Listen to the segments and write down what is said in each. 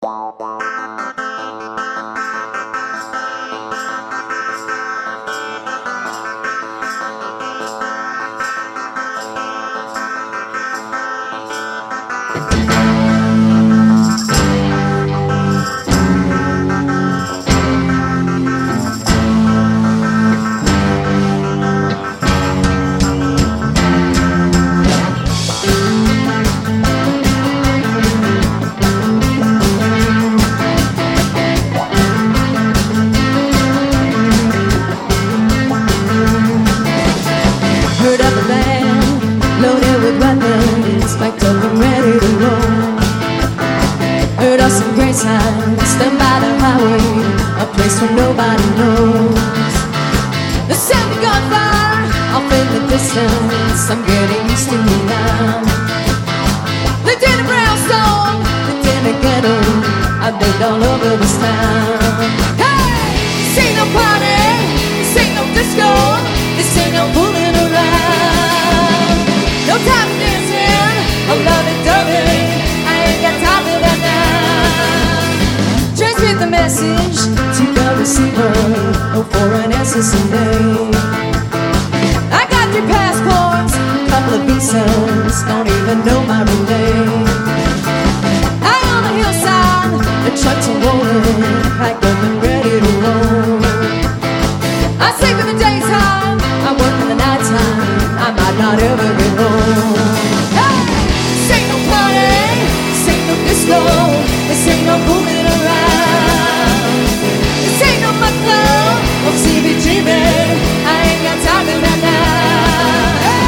Heard of a band loaded with weapons, spiked up and ready to roll. Heard of some great signs down by the highway, a place where nobody knows. The sound of gunfire off in the distance, I'm getting used to it now. Lived in a brownstone, lived in a ghetto, I've lived all over this town. Hey, this ain't no party, this ain't no disco, this ain't no fooling around. No time for dancing, I'm lovey-dovey, I ain't got time for that now. Transmit the message to the receiver, oh, for an answer someday. I got 3 passports, a couple of visas, don't even know my real name. I on the hillside, the trucks are rolling, packed up and ready to roll. I sleep in the daytime, I work in the nighttime, I might not ever get home. Hey, this ain't no party, this ain't no disco, this ain't no fooling around. This ain't no much love of CBGB, I ain't got time for that now. Hey.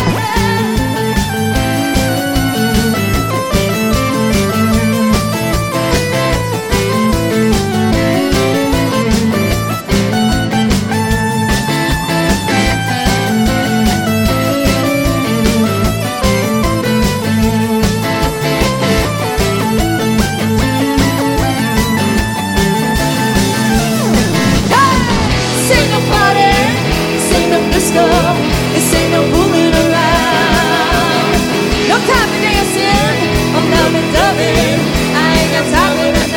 This ain't no fooling around. No time for dancing, I'm lovey-dovey, I ain't got time for that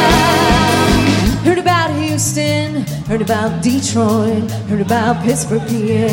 now. Heard about Houston, heard about Detroit, heard about Pittsburgh, PA.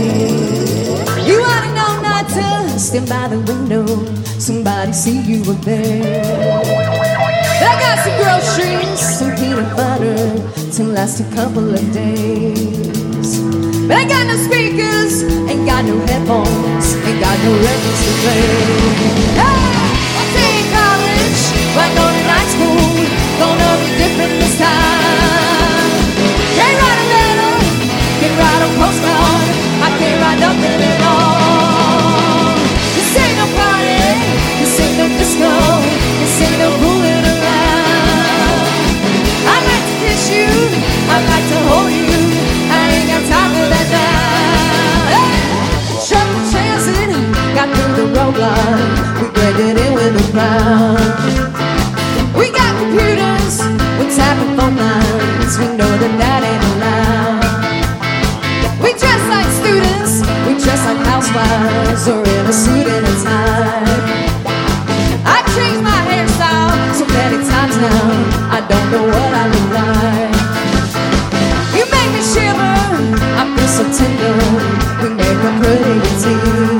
You ought to know not to stand by the window, somebody see you up there. But I got some groceries, some peanut butter to last a couple of days. But I got no speakers, ain't got no headphones, ain't got no records to play. Hey, I'll take college, why go to night school, gonna be different this time. Can't write a letter, can't write a postcard, I can't write nothing at all. This ain't no party, this ain't no disco, this ain't no fooling around. I'd like to kiss you, I'd like to hold you, I ain't got time for that now. Hey! Shut the transit, got through the roadblock, we blended in with the crowd. We got computers, we're tapping phone lines, we know that ain't allowed. We dress like students, we dress like housewives, or in a suit and a tie. I've changed my hairstyle so many times now, I don't know what I look like. You make me shiver, I feel so tender, we make a pretty team.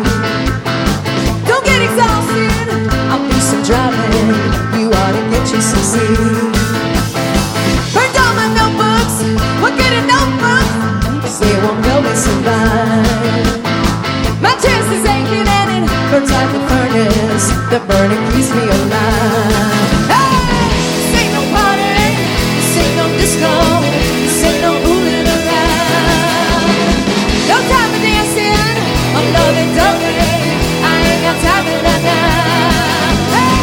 Don't get exhausted, I'll do some driving, you ought to get you some sleep. Burned all my notebooks, what good a notebook, say it won't help me survive. My chest is aching and it burns like a furnace, the burning keeps me alive. Hey, this ain't no party, this ain't no disco, this ain't no fooling around. No time for dancing, I'm lovey-dovey, I ain't got time for that now. Hey.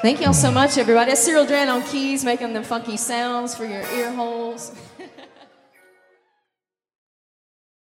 Thank y'all so much, everybody. That's Cyril Dran on keys, making the funky sounds for your ear holes.